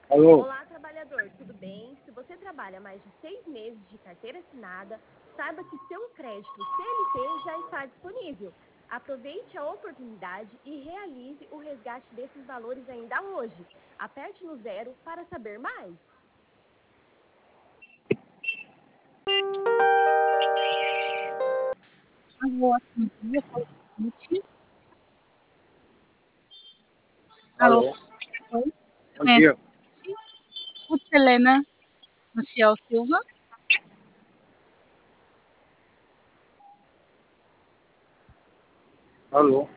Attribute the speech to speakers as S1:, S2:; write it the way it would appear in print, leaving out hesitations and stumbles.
S1: Alô?
S2: Olá, trabalhador, tudo bem? Se você trabalha mais de 6 meses de carteira assinada, saiba que seu crédito CLT já está disponível. Aproveite a oportunidade e realize o resgate desses valores ainda hoje. Aperte no 0 para saber mais.
S3: Alô, bom dia, fala com a gente. Alô,
S1: Alô?
S3: oi, você
S1: Bom
S3: conhece
S1: dia.
S3: a gente? Helena Maciel Silva.
S1: Alô?